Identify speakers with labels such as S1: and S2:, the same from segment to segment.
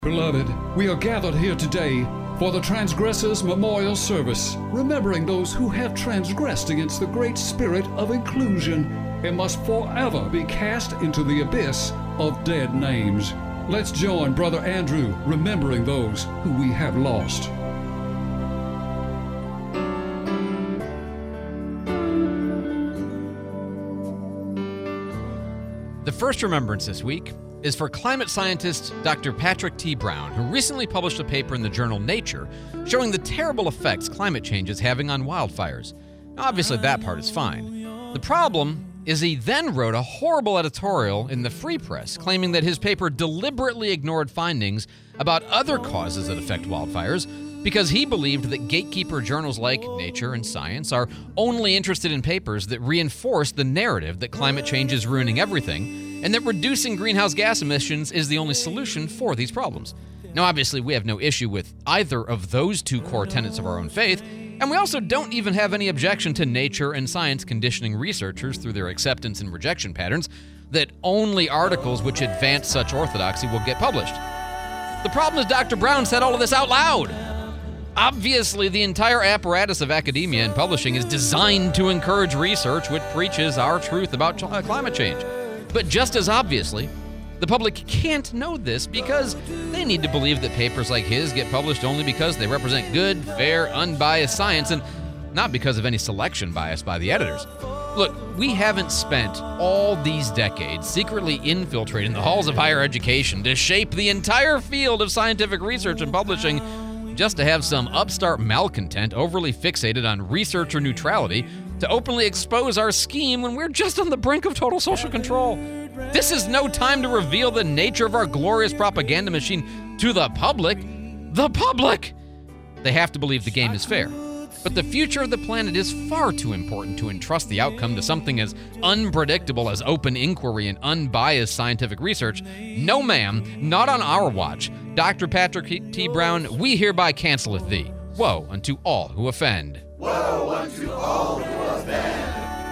S1: Beloved, we are gathered here today for the Transgressors Memorial Service, remembering those who have transgressed against the great spirit of inclusion and must forever be cast into the abyss of dead names. Let's join Brother Andrew remembering those who we have lost.
S2: The first remembrance this week is for climate scientist Dr. Patrick T. Brown, who recently published a paper in the journal Nature showing the terrible effects climate change is having on wildfires. Now, obviously, that part is fine. The problem is he then wrote a horrible editorial in the Free Press claiming that his paper deliberately ignored findings about other causes that affect wildfires because he believed that gatekeeper journals like Nature and Science are only interested in papers that reinforce the narrative that climate change is ruining everything and that reducing greenhouse gas emissions is the only solution for these problems. Now, obviously, we have no issue with either of those two core tenets of our own faith, and we also don't even have any objection to Nature and Science conditioning researchers through their acceptance and rejection patterns that only articles which advance such orthodoxy will get published. The problem is Dr. Brown said all of this out loud. Obviously, the entire apparatus of academia and publishing is designed to encourage research which preaches our truth about climate change. But just as obviously, the public can't know this because they need to believe that papers like his get published only because they represent good, fair, unbiased science and not because of any selection bias by the editors. Look, we haven't spent all these decades secretly infiltrating the halls of higher education to shape the entire field of scientific research and publishing just to have some upstart malcontent overly fixated on researcher neutrality to openly expose our scheme when we're just on the brink of total social control. This is no time to reveal the nature of our glorious propaganda machine to the public. The public! They have to believe the game is fair. But the future of the planet is far too important to entrust the outcome to something as unpredictable as open inquiry and unbiased scientific research. No, ma'am, not on our watch. Dr. Patrick T. Brown, we hereby canceleth thee. Woe unto all who offend.
S3: Woe unto all who offend.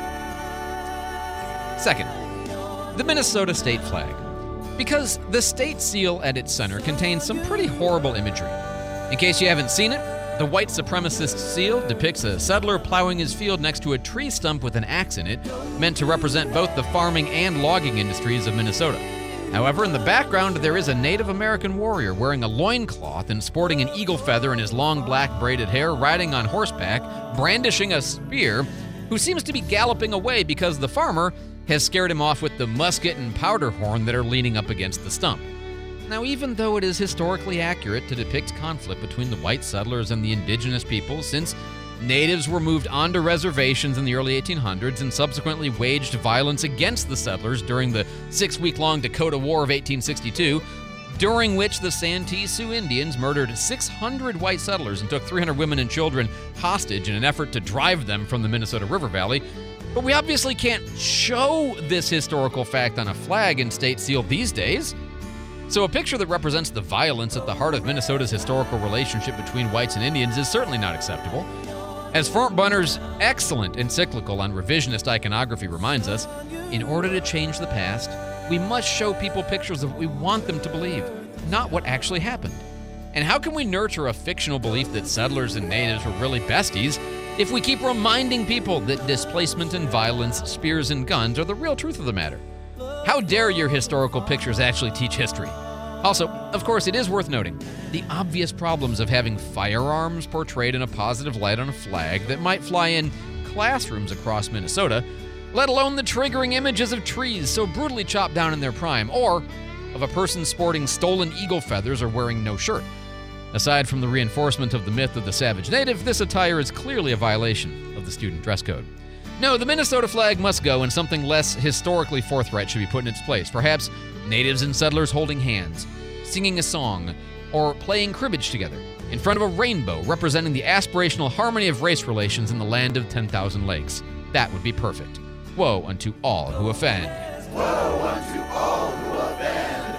S2: Second, the Minnesota state flag. Because the state seal at its center contains some pretty horrible imagery. In case you haven't seen it, the white supremacist seal depicts a settler plowing his field next to a tree stump with an axe in it, meant to represent both the farming and logging industries of Minnesota. However, in the background, there is a Native American warrior wearing a loincloth and sporting an eagle feather in his long black braided hair, riding on horseback, brandishing a spear, who seems to be galloping away because the farmer has scared him off with the musket and powder horn that are leaning up against the stump. Now, even though it is historically accurate to depict conflict between the white settlers and the indigenous peoples, since natives were moved onto reservations in the early 1800s and subsequently waged violence against the settlers during the 6-week-long Dakota War of 1862, during which the Santee Sioux Indians murdered 600 white settlers and took 300 women and children hostage in an effort to drive them from the Minnesota River Valley. But we obviously can't show this historical fact on a flag and state seal these days. So a picture that represents the violence at the heart of Minnesota's historical relationship between whites and Indians is certainly not acceptable. As Fort Bunner's excellent encyclical on revisionist iconography reminds us, in order to change the past, we must show people pictures of what we want them to believe, not what actually happened. And how can we nurture a fictional belief that settlers and natives were really besties if we keep reminding people that displacement and violence, spears and guns are the real truth of the matter? How dare your historical pictures actually teach history? Also, of course, it is worth noting the obvious problems of having firearms portrayed in a positive light on a flag that might fly in classrooms across Minnesota, let alone the triggering images of trees so brutally chopped down in their prime, or of a person sporting stolen eagle feathers or wearing no shirt. Aside from the reinforcement of the myth of the savage native, this attire is clearly a violation of the student dress code. No, the Minnesota flag must go, and something less historically forthright should be put in its place. Perhaps natives and settlers holding hands, singing a song, or playing cribbage together in front of a rainbow representing the aspirational harmony of race relations in the land of 10,000 lakes. That would be perfect. Woe unto all who offend.
S3: Woe unto all who offend.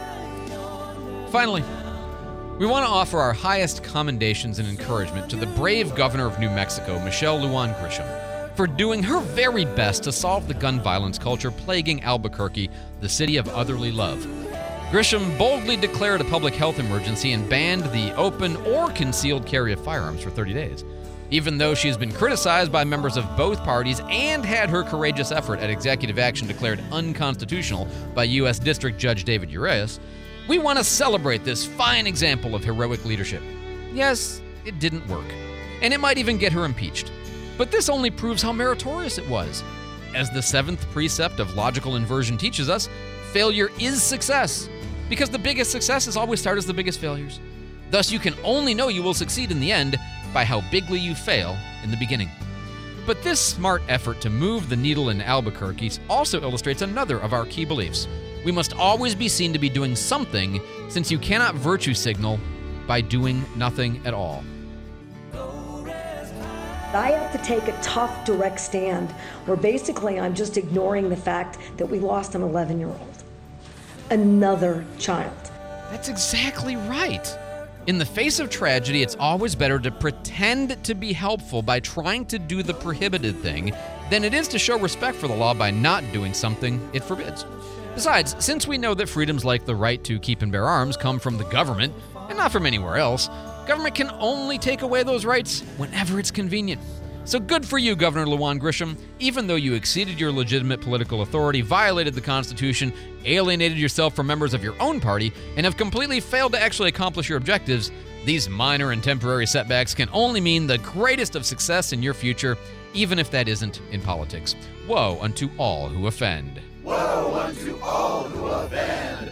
S2: Finally, we want to offer our highest commendations and encouragement to the brave governor of New Mexico, Michelle Lujan Grisham, for doing her very best to solve the gun violence culture plaguing Albuquerque, the city of otherly love. Grisham boldly declared a public health emergency and banned the open or concealed carry of firearms for 30 days. Even though she's been criticized by members of both parties and had her courageous effort at executive action declared unconstitutional by U.S. District Judge David Urias, we want to celebrate this fine example of heroic leadership. Yes, it didn't work, and it might even get her impeached. But this only proves how meritorious it was. As the 7th precept of logical inversion teaches us, failure is success, because the biggest successes always start as the biggest failures. Thus, you can only know you will succeed in the end by how bigly you fail in the beginning. But this smart effort to move the needle in Albuquerque also illustrates another of our key beliefs. We must always be seen to be doing something, since you cannot virtue signal by doing nothing at all.
S4: I have to take a tough, direct stand where basically I'm just ignoring the fact that we lost an 11-year-old. Another child.
S2: That's exactly right. In the face of tragedy, it's always better to pretend to be helpful by trying to do the prohibited thing than it is to show respect for the law by not doing something it forbids. Besides, since we know that freedoms like the right to keep and bear arms come from the government and not from anywhere else, government can only take away those rights whenever it's convenient. So good for you, Governor LaJuan Grisham. Even though you exceeded your legitimate political authority, violated the Constitution, alienated yourself from members of your own party, and have completely failed to actually accomplish your objectives, these minor and temporary setbacks can only mean the greatest of success in your future, even if that isn't in politics. Woe unto all who offend.
S3: Woe unto all who offend.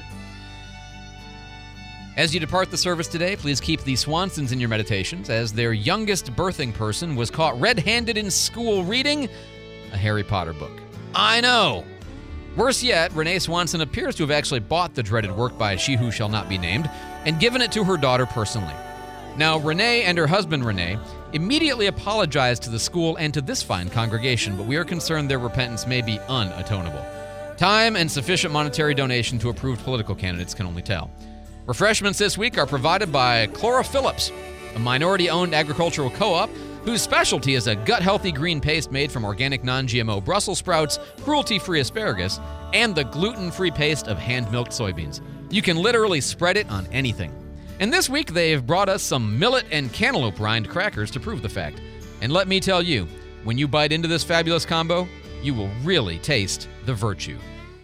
S2: As you depart the service today, please keep the Swansons in your meditations, as their youngest birthing person was caught red-handed in school reading a Harry Potter book. I know! Worse yet, Renee Swanson appears to have actually bought the dreaded work by She Who Shall Not Be Named and given it to her daughter personally. Now, Renee and her husband, Renee, immediately apologized to the school and to this fine congregation, but we are concerned their repentance may be unatonable. Time and sufficient monetary donation to approved political candidates can only tell. Refreshments this week are provided by Clora Phillips, a minority-owned agricultural co-op whose specialty is a gut-healthy green paste made from organic non-GMO Brussels sprouts, cruelty-free asparagus, and the gluten-free paste of hand-milked soybeans. You can literally spread it on anything. And this week, they've brought us some millet and cantaloupe rind crackers to prove the fact. And let me tell you, when you bite into this fabulous combo, you will really taste the virtue.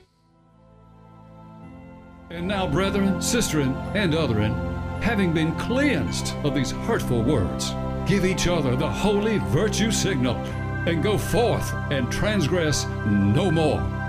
S1: And now, brethren, sisterin, and otherin, having been cleansed of these hurtful words, give each other the holy virtue signal, and go forth and transgress no more.